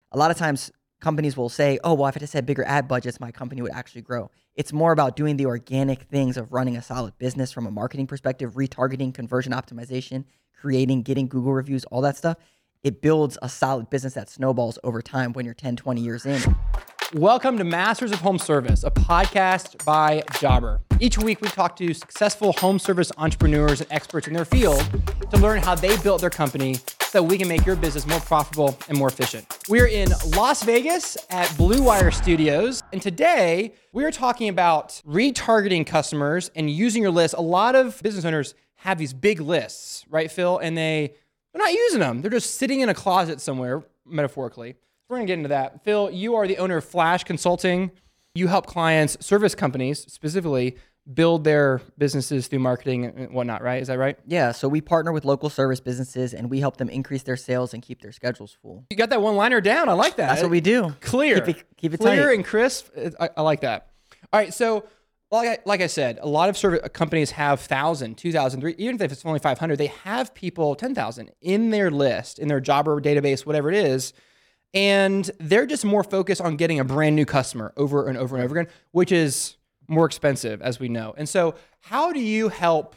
A lot of times companies will say, oh, well, if I just had bigger ad budgets, my company would actually grow. It's more about doing the organic things of running a solid business from a marketing perspective, retargeting, conversion optimization, creating, getting Google reviews, all that stuff. It builds a solid business that snowballs over time when you're 10, 20 years in. Welcome to Masters of Home Service, a podcast by Jobber. Each week we talk to successful home service entrepreneurs and experts in their field to learn how they built their company so we can make your business more profitable and more efficient. We're in Las Vegas at Blue Wire Studios, and today we're talking about retargeting customers and using your list. A lot of business owners have these big lists, right, Phil? And they're not using them. They're just sitting in a closet somewhere, metaphorically. We're going to get into that. Phil, you are the owner of Flash Consulting. You help clients, service companies specifically, build their businesses through marketing and whatnot, right? Is that right? Yeah, so we partner with local service businesses and we help them increase their sales and keep their schedules full. You got that one-liner down. I like that. That's what we do. Clear. Keep it Clear tight. and crisp. I like that. All right, so like I said, a lot of service companies have 1,000, 2,000, even if it's only 500, they have people, 10,000 in their list, in their Jobber database, whatever it is. And they're just more focused on getting a brand new customer over and over and over again, which is more expensive, as we know. And so how do you help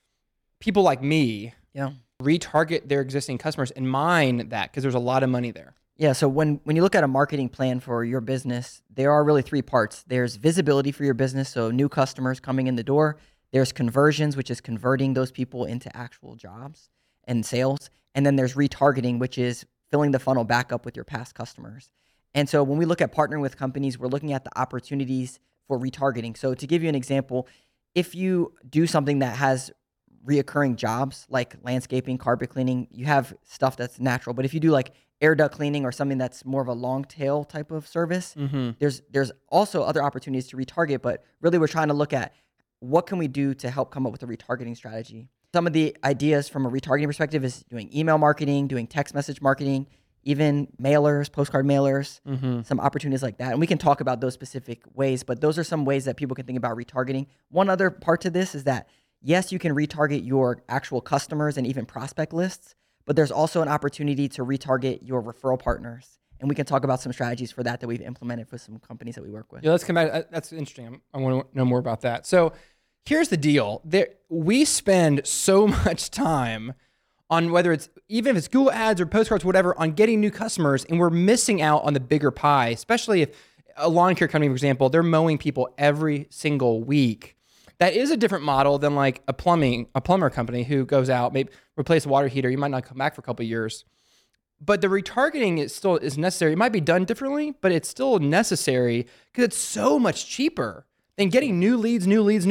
people like me retarget their existing customers and mine that? Because there's a lot of money there. Yeah, so when you look at a marketing plan for your business, there are really three parts. There's visibility for your business, so new customers coming in the door. There's conversions, which is converting those people into actual jobs and sales. And then there's retargeting, which is filling the funnel back up with your past customers. And so when we look at partnering with companies, we're looking at the opportunities for retargeting. So to give you an example, if you do something that has reoccurring jobs like landscaping, carpet cleaning, you have stuff that's natural. But if you do like air duct cleaning or something that's more of a long tail type of service, there's also other opportunities to retarget. But really we're trying to look at what can we do to help come up with a retargeting strategy. Some of the ideas from a retargeting perspective is doing email marketing, doing text message marketing, even mailers, postcard mailers, some opportunities like that. And we can talk about those specific ways, but those are some ways that people can think about retargeting. One other part to this is that, yes, you can retarget your actual customers and even prospect lists, but there's also an opportunity to retarget your referral partners. And we can talk about some strategies for that we've implemented for some companies that we work with. Yeah, let's come back. That's interesting. I want to know more about that. So here's the deal. We spend so much time on whether it's, even if it's Google ads or postcards, whatever, on getting new customers, and we're missing out on the bigger pie, especially if a lawn care company, for example, they're mowing people every single week. That is a different model than like a plumber company who goes out, maybe replace a water heater. You might not come back for a couple of years. But the retargeting is necessary. It might be done differently, but it's still necessary because it's so much cheaper than getting new leads.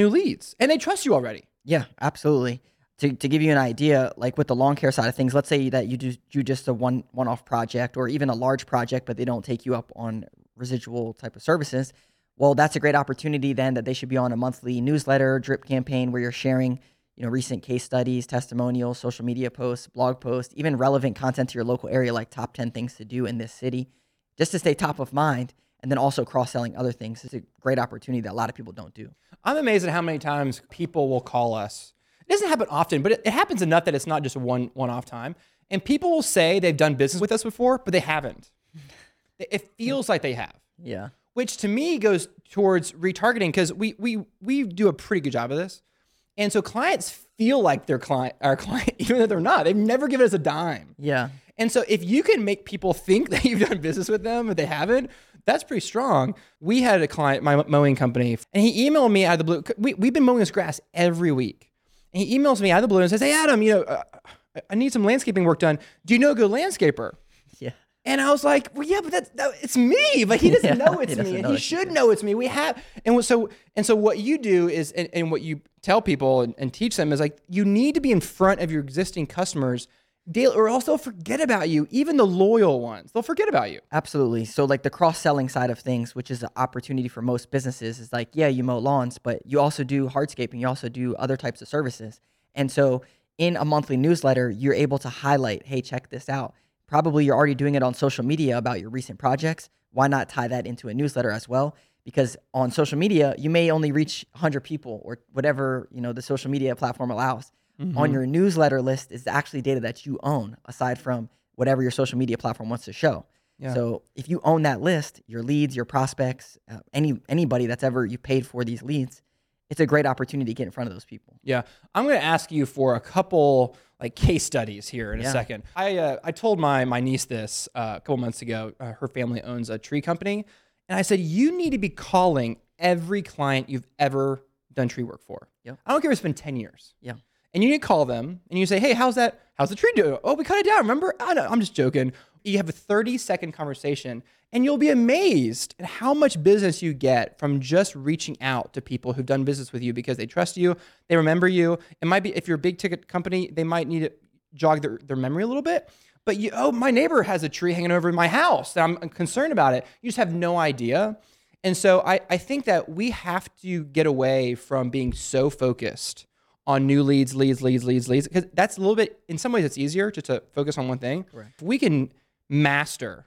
And they trust you already. Yeah, absolutely. To give you an idea, like with the lawn care side of things, let's say that you do just a one-off project or even a large project, but they don't take you up on residual type of services. Well, that's a great opportunity then that they should be on a monthly newsletter, drip campaign where you're sharing, recent case studies, testimonials, social media posts, blog posts, even relevant content to your local area, like top 10 things to do in this city, just to stay top of mind. And then also cross-selling other things. It's a great opportunity that a lot of people don't do. I'm amazed at how many times people will call us. It doesn't happen often, but it happens enough that it's not just one-off time. And people will say they've done business with us before, but they haven't. It feels like they have. Yeah. Which to me goes towards retargeting because we do a pretty good job of this. And so clients feel like they're our client, even though they're not. They've never given us a dime. Yeah. And so if you can make people think that you've done business with them, but they haven't, that's pretty strong. We had a client, my mowing company, and he emailed me out of the blue. We've been mowing this grass every week. And he emails me out of the blue and says, hey, Adam, I need some landscaping work done. Do you know a good landscaper? Yeah. And I was like, well, yeah, but it's me. But he doesn't know it's me. And he should know it's me. We have. And so what you do is, and what you tell people and teach them is like, you need to be in front of your existing customers daily, or else they'll forget about you. Even the loyal ones, they'll forget about you. Absolutely. So like the cross-selling side of things, which is an opportunity for most businesses, is like, yeah, you mow lawns, but you also do hardscaping. You also do other types of services. And so in a monthly newsletter, you're able to highlight, hey, check this out. Probably you're already doing it on social media about your recent projects. Why not tie that into a newsletter as well? Because on social media, you may only reach 100 people or whatever, the social media platform allows. Mm-hmm. On your newsletter list is actually data that you own, aside from whatever your social media platform wants to show. Yeah. So if you own that list, your leads, your prospects, anybody that's ever you paid for these leads, it's a great opportunity to get in front of those people. Yeah. I'm going to ask you for a couple like case studies here in a second. I told my niece this a couple months ago. Her family owns a tree company. And I said, you need to be calling every client you've ever done tree work for. Yep. I don't care if it's been 10 years. Yeah. And you need to call them and you say, hey, how's the tree doing? Oh, we cut it down. Remember? I know, I'm just joking. You have a 30-second conversation and you'll be amazed at how much business you get from just reaching out to people who've done business with you because they trust you, they remember you. It might be, if you're a big ticket company, they might need to jog their memory a little bit. But my neighbor has a tree hanging over my house. I'm concerned about it. You just have no idea. And so I think that we have to get away from being so focused on new leads, because that's a little bit, in some ways it's easier just to focus on one thing. Correct. If we can master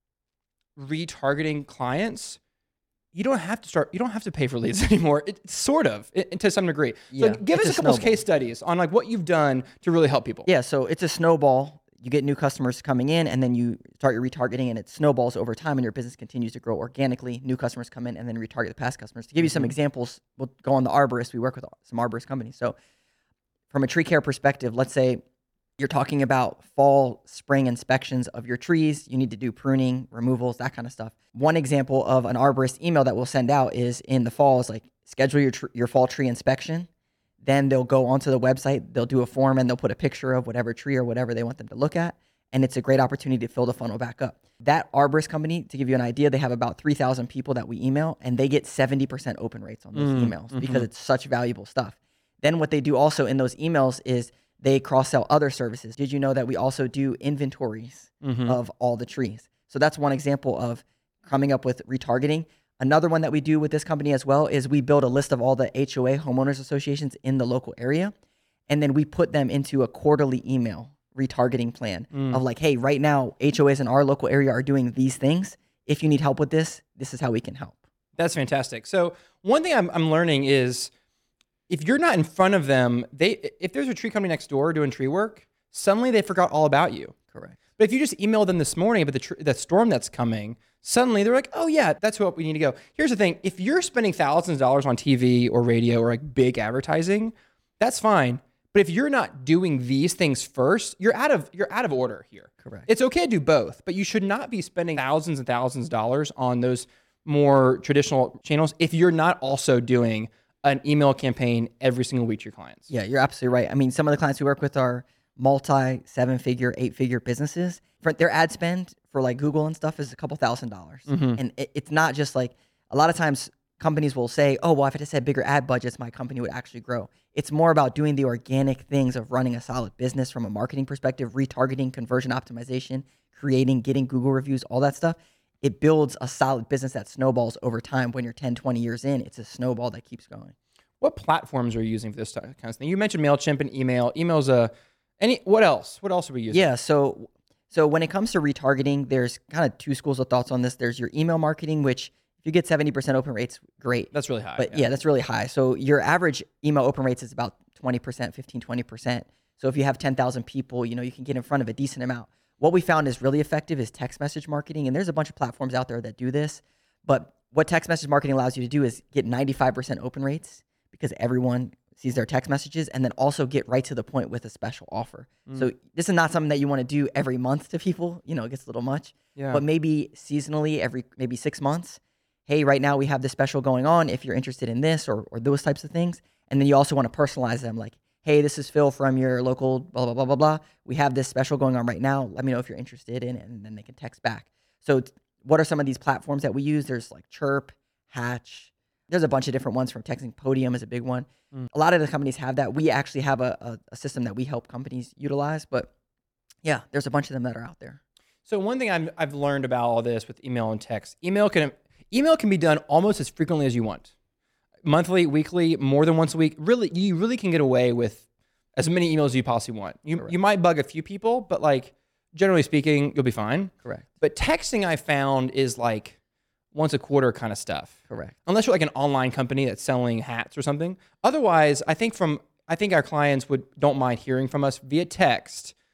retargeting clients, you don't have to pay for leads anymore. It's sort of, to some degree. Yeah, So give us a couple of case studies on like what you've done to really help people. Yeah, so it's a snowball. You get new customers coming in, and then you start your retargeting, and it snowballs over time, and your business continues to grow organically. New customers come in, and then retarget the past customers. To give you some examples, we'll go on the arborist. We work with some arborist companies. So from a tree care perspective, let's say you're talking about fall, spring inspections of your trees. You need to do pruning, removals, that kind of stuff. One example of an arborist email that we'll send out is in the fall is like, schedule your fall tree inspection. Then they'll go onto the website, they'll do a form, and they'll put a picture of whatever tree or whatever they want them to look at. And it's a great opportunity to fill the funnel back up. That arborist company, to give you an idea, they have about 3,000 people that we email, and they get 70% open rates on those emails because it's such valuable stuff. Then what they do also in those emails is they cross-sell other services. Did you know that we also do inventories of all the trees? So that's one example of coming up with retargeting. Another one that we do with this company as well is we build a list of all the HOA homeowners associations in the local area, and then we put them into a quarterly email retargeting plan of like, hey, right now HOAs in our local area are doing these things. If you need help with this, this is how we can help. That's fantastic. So one thing I'm learning is if you're not in front of them, if there's a tree company next door doing tree work, suddenly they forgot all about you. Correct. But if you just emailed them this morning about the storm that's coming, suddenly they're like, oh yeah, that's what we need to go. Here's the thing. If you're spending thousands of dollars on TV or radio or like big advertising, that's fine. But if you're not doing these things first, you're out of order here. Correct. It's okay to do both, but you should not be spending thousands and thousands of dollars on those more traditional channels if you're not also doing an email campaign every single week to your clients. Yeah, you're absolutely right. I mean, some of the clients we work with are multi 7-figure, 8-figure businesses. For their ad spend for like Google and stuff is a couple $1,000s. And it's not just like, a lot of times companies will say, oh, well, if I just had bigger ad budgets, my company would actually grow. It's more about doing the organic things of running a solid business from a marketing perspective, retargeting, conversion optimization, creating, getting Google reviews, all that stuff. It builds a solid business that snowballs over time. When you're 10, 20 years in, it's a snowball that keeps going. What platforms are you using for this kind of thing? You mentioned MailChimp and email. Email's what else? What else are we using? Yeah, so when it comes to retargeting, there's kind of two schools of thoughts on this. There's your email marketing, which if you get 70% open rates, great. That's really high. But yeah, that's really high. So your average email open rates is about 20%, 15, 20%. So if you have 10,000 people, you can get in front of a decent amount. What we found is really effective is text message marketing. And there's a bunch of platforms out there that do this. But what text message marketing allows you to do is get 95% open rates because everyone sees their text messages, and then also get right to the point with a special offer. So this is not something that you want to do every month to people. It gets a little much. Yeah. But maybe seasonally, maybe 6 months. Hey, right now we have this special going on if you're interested in this or those types of things. And then you also want to personalize them like, hey, this is Phil from your local blah, blah, blah, blah, blah. We have this special going on right now. Let me know if you're interested in it. And then they can text back. So what are some of these platforms that we use? There's like Chirp, Hatch. There's a bunch of different ones from texting. Podium is a big one. A lot of the companies have that. We actually have a system that we help companies utilize. But yeah, there's a bunch of them that are out there. So one thing I've learned about all this with email and text, email can be done almost as frequently as you want. Monthly, weekly, more than once a week. Really, you really can get away with as many emails as you possibly want. You might bug a few people, but like generally speaking, you'll be fine. Correct. But texting I found is like once a quarter kind of stuff. Correct. Unless you're like an online company that's selling hats or something. Otherwise, I think our clients don't mind hearing from us via text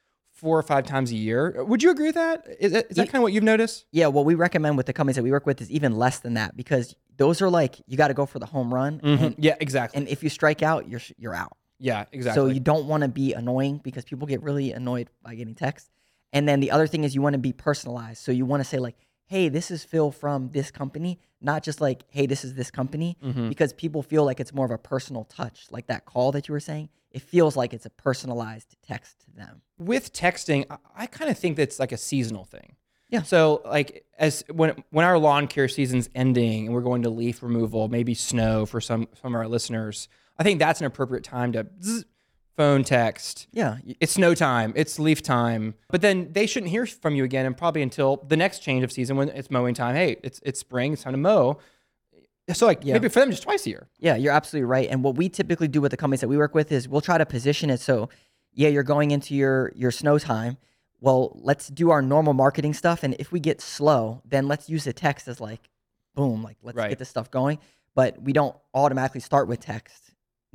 4 or 5 times a year. Would you agree with that? Is that kind of what you've noticed? Yeah, what we recommend with the companies that we work with is even less than that, because those are like, you got to go for the home run. And, Yeah, exactly. and if you strike out, you're out. Yeah, exactly. So you don't want to be annoying, because people get really annoyed by getting text. And then the other thing is you want to be personalized. So you want to say like, hey, this is Phil from this company, not just like, hey, this is this company, because people feel like it's more of a personal touch, like that call that you were saying. It feels like it's a personalized text to them. With texting, I kind of think that's like a seasonal thing. Yeah. So like when our lawn care season's ending and we're going to leaf removal, maybe snow for some of our listeners, I think that's an appropriate time to phone text. Yeah. It's snow time, it's leaf time. But then they shouldn't hear from you again, and probably until the next change of season when it's mowing time. Hey, it's spring, it's time to mow. So like maybe for them just twice a year. Yeah, you're absolutely right. And what we typically do with the companies that we work with is we'll try to position it so, yeah, you're going into your snow time. Well, let's do our normal marketing stuff. And if we get slow, then let's use the text as like, boom, like let's get this stuff going. But we don't automatically start with text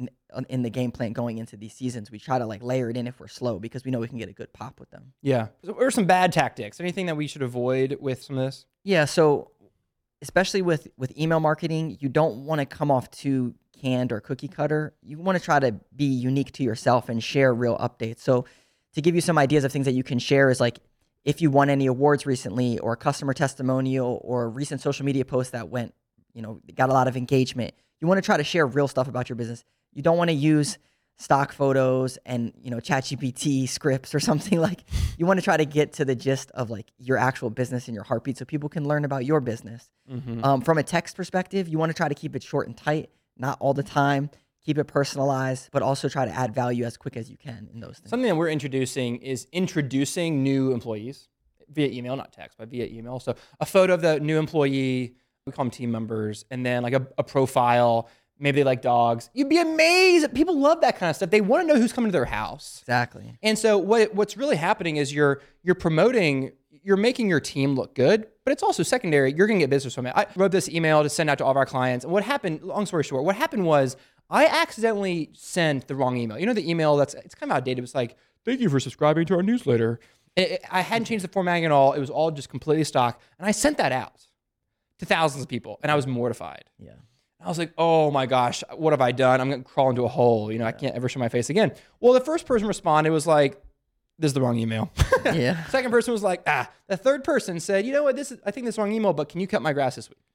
in the game plan going into these seasons. We try to like layer it in if we're slow, because we know we can get a good pop with them. Yeah. So what are some bad tactics? Anything that we should avoid with some of this? Yeah. So especially with email marketing, you don't want to come off too canned or cookie cutter. You want to try to be unique to yourself and share real updates. So to give you some ideas of things that you can share is like, if you won any awards recently, or a customer testimonial, or a recent social media post that went, got a lot of engagement, you want to try to share real stuff about your business. You don't want to use stock photos and, ChatGPT scripts or something. Like, you want to try to get to the gist of like your actual business and your heartbeat, so people can learn about your business. From a text perspective, you want to try to keep it short and tight, not all the time. Keep it personalized, but also try to add value as quick as you can in those things. Something that we're introducing is introducing new employees via email, not text, but via email. So a photo of the new employee, we call them team members, and then like a profile. Maybe they like dogs. You'd be amazed. People love that kind of stuff. They want to know who's coming to their house. Exactly. And so what's really happening is you're promoting, you're making your team look good, but it's also secondary. You're going to get business from it. I wrote this email to send out to all of our clients. And what happened, long story short, what happened was I accidentally sent the wrong email. The email it's kind of outdated. It's like, thank you for subscribing to our newsletter. I hadn't changed the formatting at all. It was all just completely stock. And I sent that out to thousands of people, and I was mortified. Yeah. I was like, oh my gosh, what have I done? I'm going to crawl into a hole. I can't ever show my face again. Well, the first person responded was like, this is the wrong email. Yeah. Second person was like, The third person said, you know what, I think this is the wrong email, but can you cut my grass this week?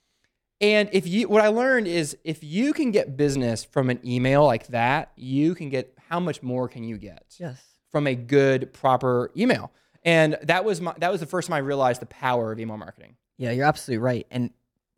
And what I learned is if you can get business from an email like that, you can get, how much more can you get? Yes. From a good, proper email. And that was the first time I realized the power of email marketing. Yeah, you're absolutely right. And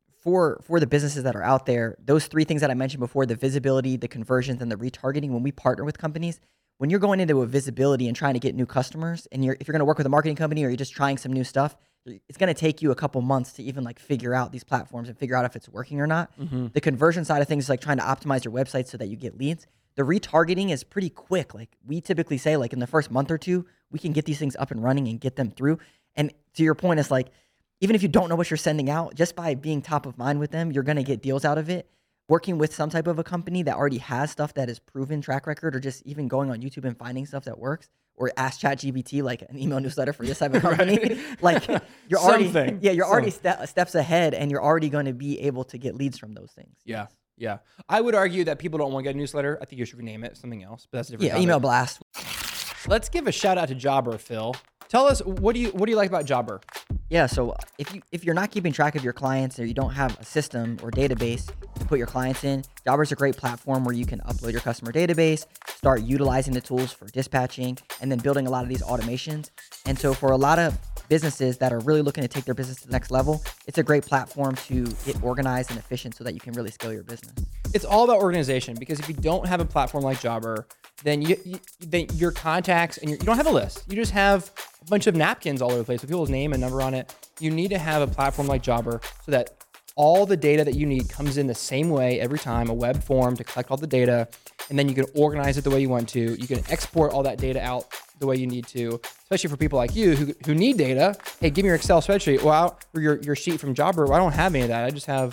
for the businesses that are out there, those three things that I mentioned before, the visibility, the conversions, and the retargeting, when we partner with companies, when you're going into a visibility and trying to get new customers, and if you're going to work with a marketing company or you're just trying some new stuff, it's going to take you a couple months to even like figure out these platforms and figure out if it's working or not. The conversion side of things is like trying to optimize your website so that you get leads. The retargeting is pretty quick. Like we typically say, like in the first month or two, we can get these things up and running and get them through. And to your point, it's like, even if you don't know what you're sending out, just by being top of mind with them, you're going to get deals out of it. Working with some type of a company that already has stuff that is proven track record, or just even going on YouTube and finding stuff that works, or ask ChatGPT like an email newsletter for this type of company. Like you're already steps ahead, and you're already going to be able to get leads from those things. Yeah. Yeah. I would argue that people don't want to get a newsletter. I think you should rename it something else, but that's a different Yeah, topic. email blast. Let's give a shout out to Jobber, Phil. Tell us, what do you like about Jobber? Yeah, so if you're not keeping track of your clients, or you don't have a system or database to put your clients in, Jobber's a great platform where you can upload your customer database, start utilizing the tools for dispatching, and then building a lot of these automations. And so for a lot of businesses that are really looking to take their business to the next level, it's a great platform to get organized and efficient so that you can really scale your business. It's all about organization, because if you don't have a platform like Jobber, then then your contacts, and you don't have a list. You just have a bunch of napkins all over the place with people's name and number on it. You need to have a platform like Jobber so that all the data that you need comes in the same way every time, a web form to collect all the data, and then you can organize it the way you want to. You can export all that data out the way you need to, especially for people like you who need data. Hey, give me your Excel spreadsheet. Well, or your sheet from Jobber. Well, I don't have any of that. I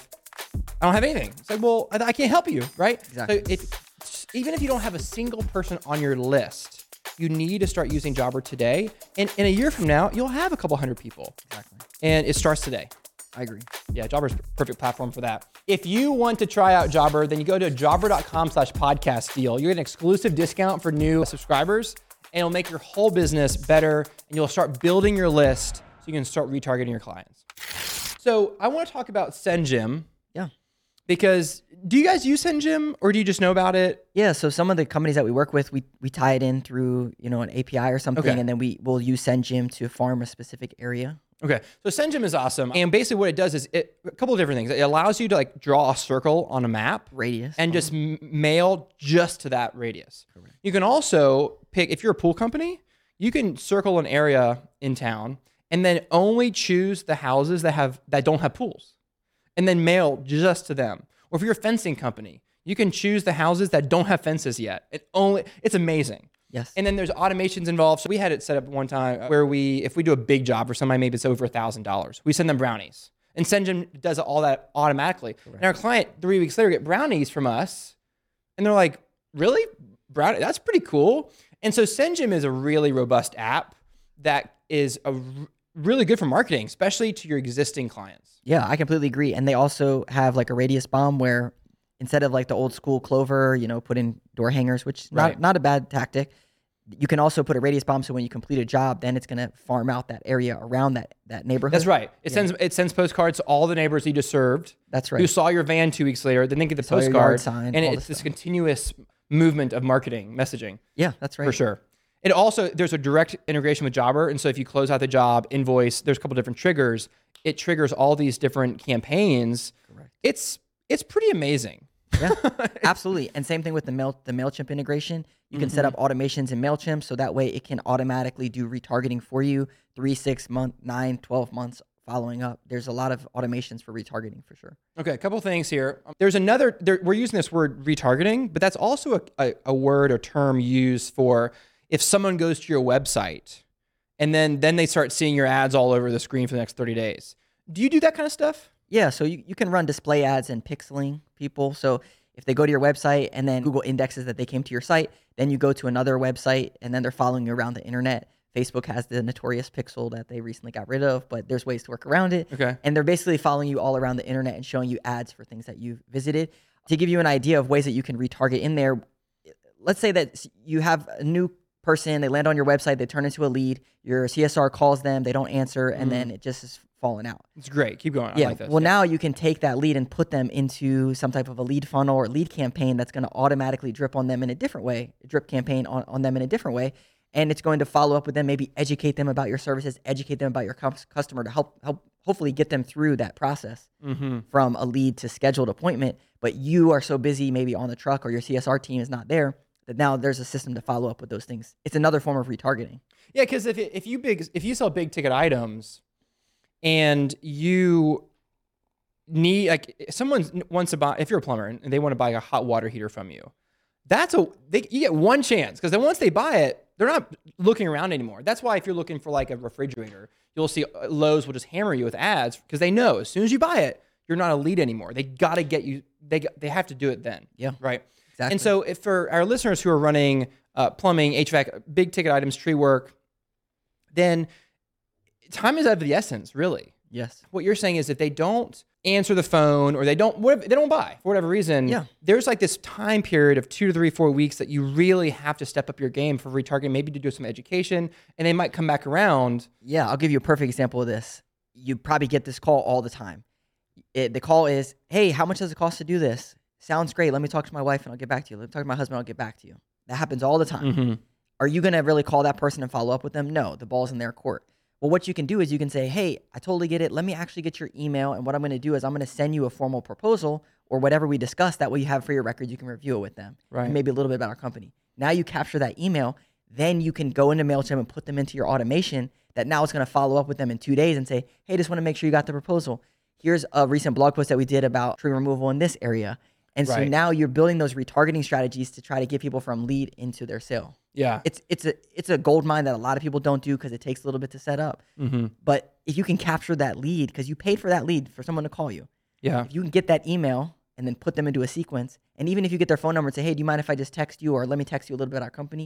don't have anything. It's like, well, I can't help you, right? Exactly. So even if you don't have a single person on your list, You need to start using Jobber today. And in a year from now, you'll have a couple hundred people. Exactly. And it starts today. I agree. Yeah, Jobber's a perfect platform for that. If you want to try out Jobber, then you go to jobber.com/podcast deal. You get an exclusive discount for new subscribers, and it'll make your whole business better, and you'll start building your list so you can start retargeting your clients. So I want to talk about SendGym. Yeah. Because do you guys use SendGym, or do you just know about it? Yeah, so some of the companies that we work with, we tie it in through, an API or something, Okay. and then we'll use SendGym to farm a specific area. Okay, so SendGym is awesome. And basically what it does is a couple of different things. It allows you to like draw a circle on a map. Radius. And just mail just to that radius. Correct. You can also pick, if you're a pool company, you can circle an area in town and then only choose the houses that don't have pools and then mail just to them. Or if you're a fencing company, you can choose the houses that don't have fences yet. It's amazing. Yes. And then there's automations involved. So we had it set up one time where if we do a big job for somebody, maybe it's over $1,000, we send them brownies. And SendGym does all that automatically. Correct. And our client 3 weeks later get brownies from us. And they're like, really? Brownie? That's pretty cool. And so SendGym is a really robust app that is really good for marketing, especially to your existing clients. Yeah, I completely agree. And they also have like a radius bomb where instead of like the old school Clover, put in door hangers, which Right. not a bad tactic. You can also put a radius bomb so when you complete a job, then it's going to farm out that area around that neighborhood. That's right. It sends postcards to all the neighbors you just served. That's right. Who saw your van 2 weeks later, then they get the Saw your postcard. yard sign, And all it's this this continuous movement of marketing, messaging. Yeah, that's right. For sure. It also, there's a direct integration with Jobber. And so if you close out the job, invoice, there's a couple different triggers. It triggers all these different campaigns. Correct. It's pretty amazing. Yeah, absolutely. And same thing with the MailChimp integration. You can set up automations in MailChimp so that way it can automatically do retargeting for you 3, 6 months, 9, 12 months following up. There's a lot of automations for retargeting for sure. Okay, a couple things here. There's we're using this word retargeting, but that's also a word or term used for if someone goes to your website and then they start seeing your ads all over the screen for the next 30 days. Do you do that kind of stuff? Yeah, so you can run display ads and pixeling people. So if they go to your website and then Google indexes that they came to your site, then you go to another website and then they're following you around the internet. Facebook has the notorious pixel that they recently got rid of, but there's ways to work around it. Okay. And they're basically following you all around the internet and showing you ads for things that you've visited. To give you an idea of ways that you can retarget in there, let's say that you have a new person, they land on your website, they turn into a lead, your CSR calls them, they don't answer, and then it just is falling out. It's great. Keep going. Yeah. I like this. Well, now you can take that lead and put them into some type of a lead funnel or lead campaign that's going to automatically drip on them in a different way, drip campaign on them in a different way. And it's going to follow up with them, maybe educate them about your services, educate them about your customer to help hopefully get them through that process from a lead to scheduled appointment. But you are so busy maybe on the truck or your CSR team is not there that now there's a system to follow up with those things. It's another form of retargeting. Yeah, because if you sell big ticket items and you need, like, someone wants to buy, if you're a plumber and they want to buy a hot water heater from you, you get one chance, because then once they buy it, they're not looking around anymore. That's why if you're looking for like a refrigerator, you'll see Lowe's will just hammer you with ads because they know as soon as you buy it, you're not a lead anymore. They got to get you. They have to do it then. Yeah. Right. Exactly. And so if for our listeners who are running plumbing, HVAC, big ticket items, tree work, then time is of the essence, really. Yes. What you're saying is if they don't answer the phone or they don't buy for whatever reason, there's like this time period of 2 to 3, 4 weeks that you really have to step up your game for retargeting, maybe to do some education, and they might come back around. Yeah, I'll give you a perfect example of this. You probably get this call all the time. The call is, hey, how much does it cost to do this? Sounds great. Let me talk to my wife and I'll get back to you. Let me talk to my husband. I'll get back to you. That happens all the time. Are you going to really call that person and follow up with them? No, the ball's in their court. Well, what you can do is you can say, hey, I totally get it. Let me actually get your email. And what I'm going to do is I'm going to send you a formal proposal or whatever we discussed. That way you have for your records. You can review it with them. Right. And maybe a little bit about our company. Now you capture that email. Then you can go into MailChimp and put them into your automation that now it's going to follow up with them in 2 days and say, hey, just want to make sure you got the proposal. Here's a recent blog post that we did about tree removal in this area. And so now you're building those retargeting strategies to try to get people from lead into their sale. Yeah. It's a gold mine that a lot of people don't do because it takes a little bit to set up. But if you can capture that lead, because you paid for that lead for someone to call you. Yeah. If you can get that email and then put them into a sequence, and even if you get their phone number and say, hey, do you mind if I just text you or let me text you a little bit about our company?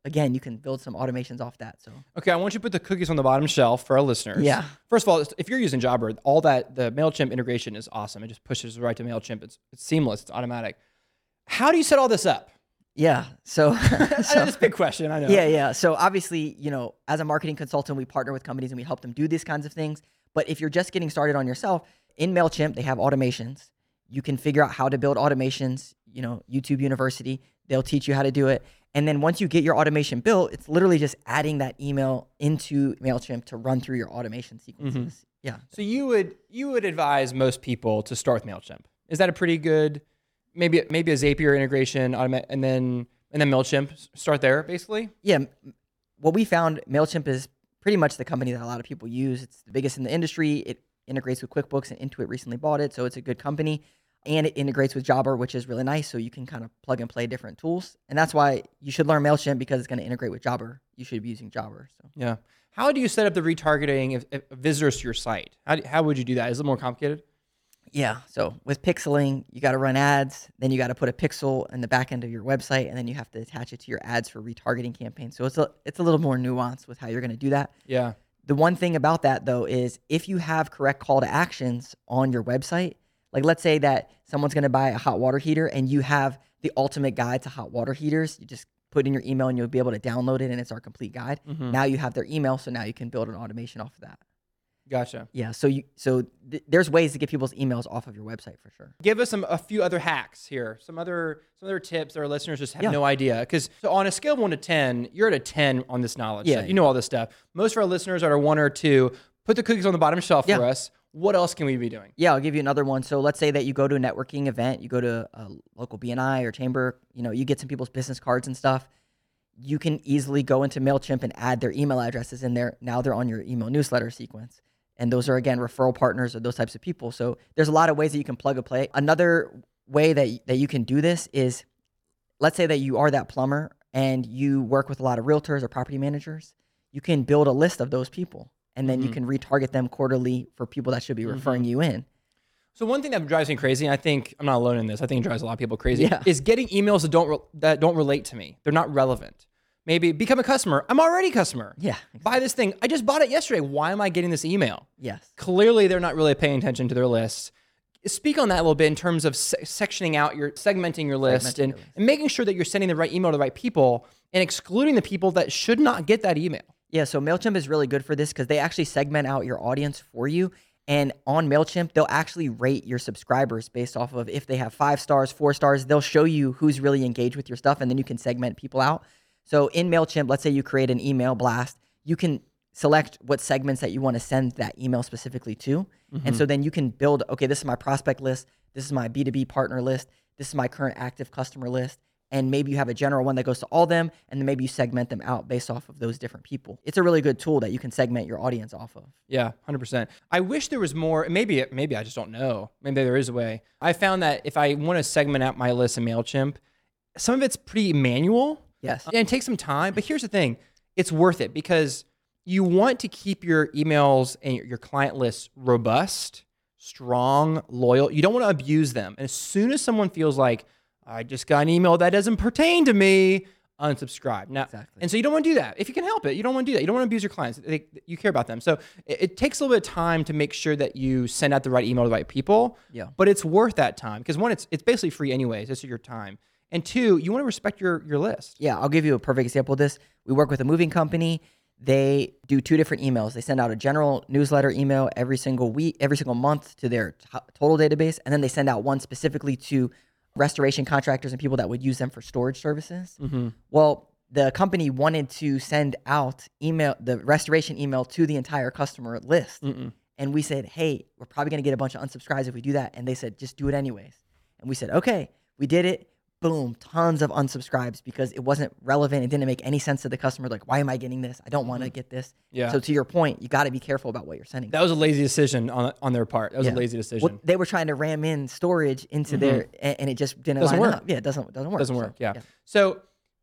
again, you can build some automations off that. So Okay, I want you to put the cookies on the bottom shelf for our listeners. Yeah. First of all, if you're using Jobber, all that, the MailChimp integration is awesome. It just pushes right to MailChimp. It's seamless. It's automatic. How do you set all this up? yeah, so That's a big question, I know. yeah. So obviously, as a marketing consultant, we partner with companies and we help them do these kinds of things. But if you're just getting started on yourself, in MailChimp, they have automations. You can figure out how to build automations, YouTube University, they'll teach you how to do it. And then once you get your automation built, it's literally just adding that email into MailChimp to run through your automation sequences. Yeah. So you would advise most people to start with MailChimp. Is that a pretty good, maybe a Zapier integration, and then MailChimp, start there basically? Yeah. What we found, MailChimp is pretty much the company that a lot of people use. It's the biggest in the industry. It integrates with QuickBooks, and Intuit recently bought it, so it's a good company. And it integrates with Jobber, which is really nice, so you can kind of plug and play different tools. And that's why you should learn MailChimp, because it's going to integrate with Jobber. You should be using Jobber. So Yeah. How do you set up the retargeting of visitors to your site? How would you do that? Is it more complicated? Yeah, so with pixeling, you got to run ads, then you got to put a pixel in the back end of your website, and then you have to attach it to your ads for retargeting campaigns. So it's a little more nuanced with how you're going to do that. Yeah. The one thing about that, though, is if you have correct call to actions on your website, like let's say that someone's going to buy a hot water heater and you have the ultimate guide to hot water heaters, you just put in your email and you'll be able to download it, and it's our complete guide. Now you have their email, so now you can build an automation off of that. Gotcha. Yeah, so there's ways to get people's emails off of your website for sure. Give us a few other hacks here. Some other tips that our listeners just have Yeah. no idea. Because on a scale of 1 to 10, you're at a 10 on this knowledge. Yeah. set. You know all this stuff. Most of our listeners are at a 1 or 2. Put the cookies on the bottom shelf Yeah. for us. What else can we be doing? Yeah, I'll give you another one. So let's say that you go to a networking event, you go to a local BNI or chamber, you get some people's business cards and stuff. You can easily go into MailChimp and add their email addresses in there. Now they're on your email newsletter sequence. And those are, again, referral partners or those types of people. So there's a lot of ways that you can plug and play. Another way that you can do this is, let's say that you are that plumber and you work with a lot of realtors or property managers. You can build a list of those people, and then you can retarget them quarterly for people that should be referring you in. So one thing that drives me crazy, and I think I'm not alone in this, I think it drives a lot of people crazy, Yeah. is getting emails that don't relate to me. They're not relevant. Maybe become a customer. I'm already a customer. Yeah. Buy this thing. I just bought it yesterday. Why am I getting this email? Yes. Clearly, they're not really paying attention to their lists. Speak on that a little bit in terms of segmenting your list, and making sure that you're sending the right email to the right people and excluding the people that should not get that email. Yeah, so MailChimp is really good for this because they actually segment out your audience for you. And on MailChimp, they'll actually rate your subscribers based off of if they have 5 stars, 4 stars. They'll show you who's really engaged with your stuff, and then you can segment people out. So in MailChimp, let's say you create an email blast, you can select what segments that you want to send that email specifically to. And so then you can build, okay, this is my prospect list, this is my B2B partner list, this is my current active customer list. And maybe you have a general one that goes to all of them, and then maybe you segment them out based off of those different people. It's a really good tool that you can segment your audience off of. Yeah, 100%. I wish there was more. Maybe I just don't know. Maybe there is a way. I found that if I want to segment out my list in MailChimp, some of it's pretty manual. Yes. And it takes some time. But here's the thing. It's worth it because you want to keep your emails and your client lists robust, strong, loyal. You don't want to abuse them. And as soon as someone feels like, I just got an email that doesn't pertain to me, unsubscribe. Now, Exactly. And so you don't want to do that. If you can help it, you don't want to do that. You don't want to abuse your clients. You care about them. So it takes a little bit of time to make sure that you send out the right email to the right people. Yeah. But it's worth that time because one, it's basically free anyways. This is your time. And two, you want to respect your list. Yeah, I'll give you a perfect example of this. We work with a moving company. They do 2 different emails. They send out a general newsletter email every single week, every single month to their total database. And then they send out one specifically to restoration contractors and people that would use them for storage services. Well, the company wanted to send out the restoration email to the entire customer list. And we said, hey, we're probably going to get a bunch of unsubscribes if we do that. And they said, just do it anyways. And we said, okay, we did it. Boom, tons of unsubscribes because it wasn't relevant. It didn't make any sense to the customer. Like, why am I getting this? I don't want to get this. Yeah. So to your point, you got to be careful about what you're sending. That was a lazy decision on their part. That was a lazy decision. Well, they were trying to ram in storage into their, and it just didn't Doesn't line work. up. Yeah, it doesn't work. Doesn't work. Yeah. So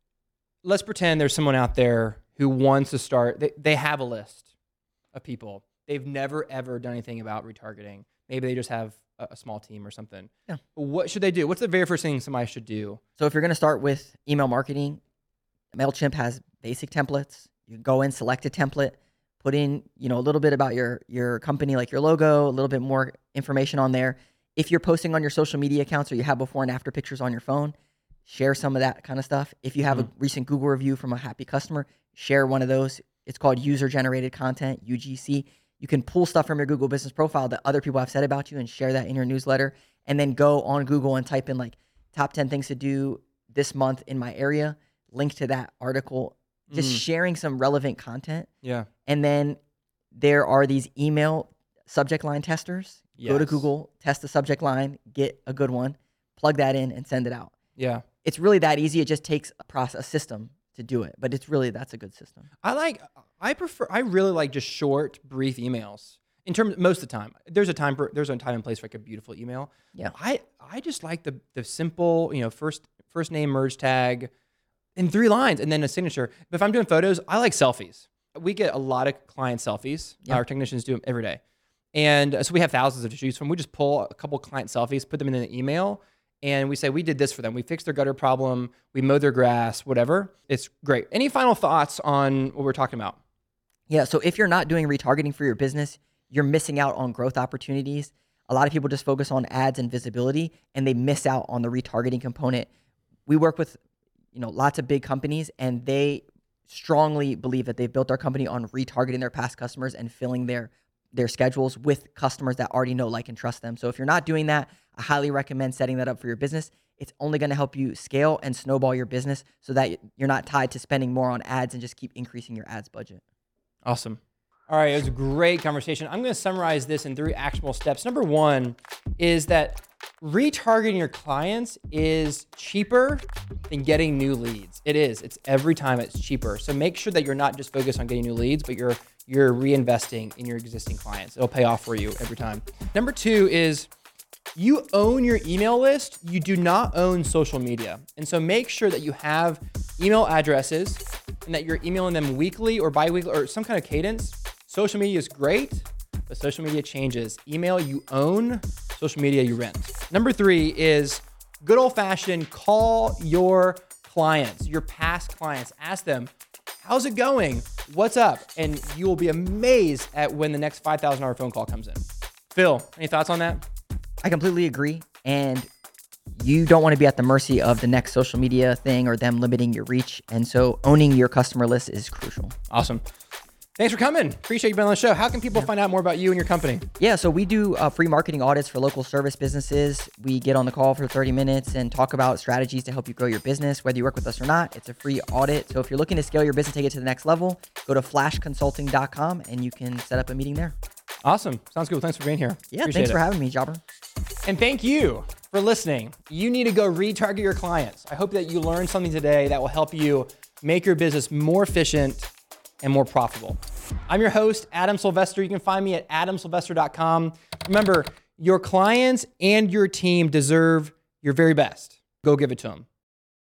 let's pretend there's someone out there who wants to start. They have a list of people. They've never, ever done anything about retargeting. Maybe they just have a small team or something. Yeah. What should they do? What's the very first thing somebody should do? So if you're going to start with email marketing, MailChimp has basic templates. You go in, select a template, put in, a little bit about your company, like your logo, a little bit more information on there. If you're posting on your social media accounts or you have before and after pictures on your phone, share some of that kind of stuff. If you have a recent Google review from a happy customer, share one of those. It's called user-generated content, UGC. You can pull stuff from your Google business profile that other people have said about you and share that in your newsletter. And then go on Google and type in like top 10 things to do this month in my area, link to that article, just sharing some relevant content. Yeah. And then there are these email subject line testers. Yes. Go to Google, test the subject line, get a good one, plug that in and send it out. Yeah. It's really that easy. It just takes a system to do it, but that's a good system. I really like just short, brief emails. In terms, most of the time, there's a time and place for like a beautiful email. Yeah. I just like the simple, first name merge tag in 3 lines and then a signature. But if I'm doing photos, I like selfies. We get a lot of client selfies. Yeah. Our technicians do them every day. And so we have thousands to choose from. We just pull a couple client selfies, put them in an email, and we say, we did this for them. We fixed their gutter problem. We mowed their grass, whatever. It's great. Any final thoughts on what we're talking about? Yeah. So if you're not doing retargeting for your business, you're missing out on growth opportunities. A lot of people just focus on ads and visibility and they miss out on the retargeting component. We work with, lots of big companies and they strongly believe that they've built their company on retargeting their past customers and filling their schedules with customers that already know, like, and trust them. So if you're not doing that, I highly recommend setting that up for your business. It's only going to help you scale and snowball your business so that you're not tied to spending more on ads and just keep increasing your ads budget. Awesome. All right, it was a great conversation. I'm going to summarize this in 3 actionable steps. Number 1 is that retargeting your clients is cheaper than getting new leads. It is. It's every time it's cheaper. So make sure that you're not just focused on getting new leads, but you're reinvesting in your existing clients. It'll pay off for you every time. Number 2 is you own your email list. You do not own social media. And so make sure that you have email addresses and that you're emailing them weekly or bi-weekly or some kind of cadence. Social media is great, but social media changes. Email you own, social media you rent. Number 3 is good old-fashioned call your clients, your past clients. Ask them, how's it going? What's up? And you will be amazed at when the next $5,000 phone call comes in. Phil, any thoughts on that? I completely agree. And you don't want to be at the mercy of the next social media thing or them limiting your reach. And so owning your customer list is crucial. Awesome. Thanks for coming. Appreciate you being on the show. How can people find out more about you and your company? Yeah, so we do free marketing audits for local service businesses. We get on the call for 30 minutes and talk about strategies to help you grow your business, whether you work with us or not. It's a free audit. So if you're looking to scale your business, take it to the next level, go to flashconsulting.com and you can set up a meeting there. Awesome. Sounds good. Well, thanks for being here. Yeah, thanks for having me, Jobber. And thank you for listening. You need to go retarget your clients. I hope that you learned something today that will help you make your business more efficient and more profitable. I'm your host, Adam Sylvester. You can find me at adamsylvester.com. Remember, your clients and your team deserve your very best. Go give it to them.